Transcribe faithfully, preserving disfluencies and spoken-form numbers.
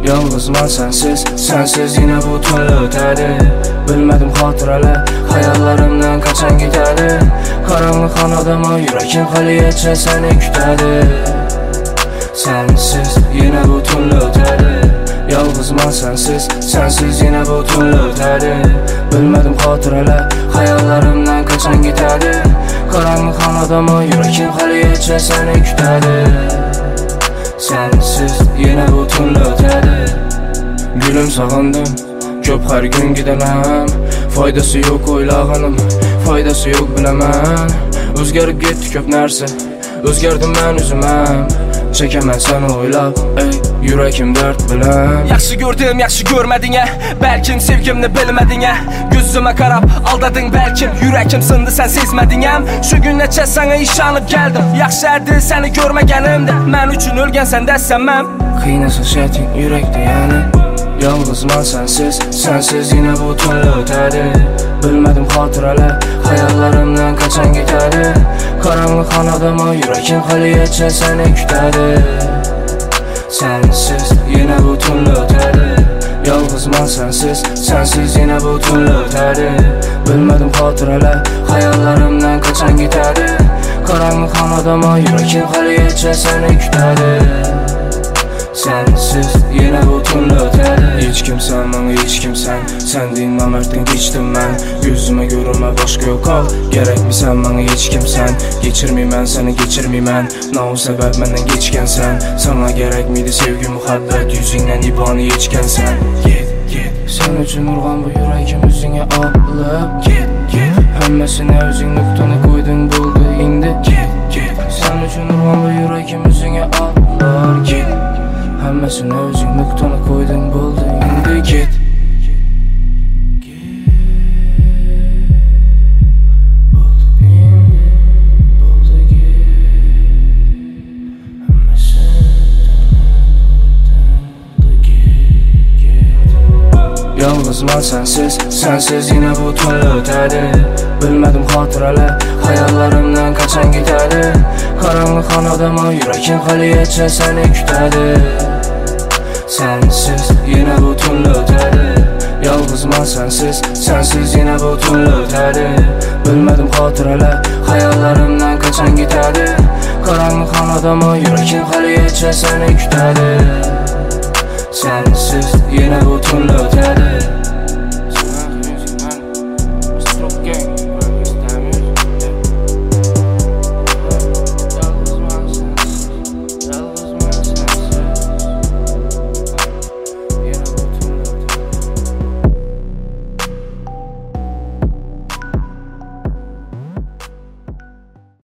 Yalnızman sensiz, sensiz yine bu tunla ötədi. Bilmədim xatirələr, xəyallarımdan qaçan gitədi. Qaranlıq anadama yürəkim xəliyyətcə səni kütədi. Sensiz yine bu tunla ötədi. Yalnızman sensiz, sensiz yine bu tunla ötədi. Bilmədim xatirələr, xəyallarımdan qaçan gitədi. Qaranlıq anadama yürəkim xəliyyətcə səni kütədi. Sensiz yine bu tunla ötədi. Gülüm sağındım, köp hər gün gidənəm. Faydası yok oylağınım, faydası yok biləmən. Özgərib getdi köp nərsə, özgərdim mən üzüməm. Çəkəmən sən oylab, ey, yürəkim dərd bilən. Yaxşı gördüm, yaxşı görmədin ya. Bəlkim sevgimni bilmədin ya. Gözümə qarab, aldadın bəlkim. Yürəkim sındı, sən sezmədin ya. Şu gün neçə sənə işanıb gəldim. Yaxşı ərdi səni görməgənimdə. Mən üçün ölgən sən dəssəməm. Qiynasa şətin ürəkdə yəni. Yalnızman sensiz, sensiz yine bu tunla ötədi. Bilmədim xatirələr, xəyallarımdan qaçan gitədi. Qaranlıq anadama yürəkim xəliyyətcə səni kütədi. Sensiz yine bu tunla ötədi. Yalnızman sensiz, sensiz yine bu tunla ötədi. Bilmədim xatirələr, xəyallarımdan qaçan gitədi. Qaranlıq anadama yürəkim xəliyyətcə səni kütədi. Sensiz yine bu tunla ötədi. Hiç kimsən, bana hiç kimsən. Sən deyin namərdin, geçdim mən. Gözümə görünmə, başqa yok al. Gərəkmisən, bana hiç kimsən. Geçirməyəm səni, geçirməyəm. Na o səbəb məndən geçkənsən. Sana gərəkmiydi sevgi, müxəbbət. Yüzündən ibanı geçkənsən. Get, get. Sən üçün urğan bu yürəkim üzünə alıb. Get, get. Həmməsinə özün nöqtəni qoydun, buldu indi. Get, get. Sən üçün urğan bu yürəkim üzünə alır. Get. Həmməsinə özün nöqtəni qoydun, buldu indi. Get. Yalnızman sensiz, sensiz yine bu tunla ötədi. Bilmədim xatirələr, xəyallarımdan qaçan gitədi. Qaranlıq anadama yürəkim xəliyyətcə səni kütədi. Sensiz yine bu tunla ötədi. Yalnızman sensiz, sensiz yine bu tunla ötədi. Bilmədim xatirələr, xəyallarımdan qaçan gitədi. Qaranlıq anadama yürəkim xəliyyətcə səni kütədi.